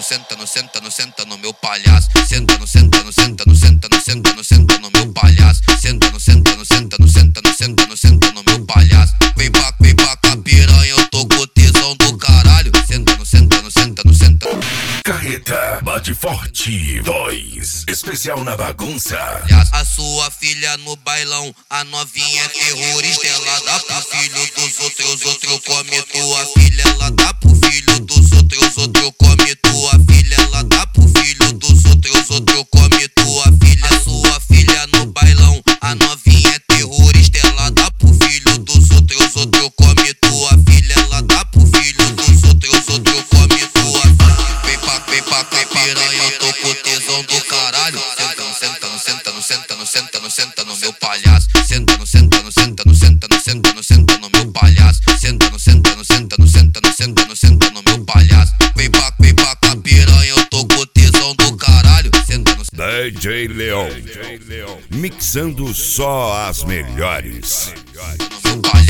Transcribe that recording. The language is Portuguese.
senta no meu palhaço. Senta no meu palhaço. Senta no meu palhaço. Vem pra cá, piranha, eu tô com tesão do caralho. Senta no. Carreta Bate Forte 2, especial na bagunça. A sua filha no bailão, a novinha é terrorista. Ela dá pro filho dos outros, os outros come tua filha. Ela dá pro filho dos outros, os outros come tua filha. Ela dá pro filho dos outros, os outros come tua filha. A sua filha no bailão, a novinha é terrorista. Ela dá pro filho dos outros, os outros come tua filha. Ela dá pro filho dos outros, os outros come tua filha. Vem pra cá, piranha, eu tô com tesão do caralho. Senta no meu palhaço. Senta no meu palhaço. Senta no meu palhaço. Vem pra cá, piranha, eu tô com tesão do caralho. DJ Leão, mixando só as melhores. No meu palhaço.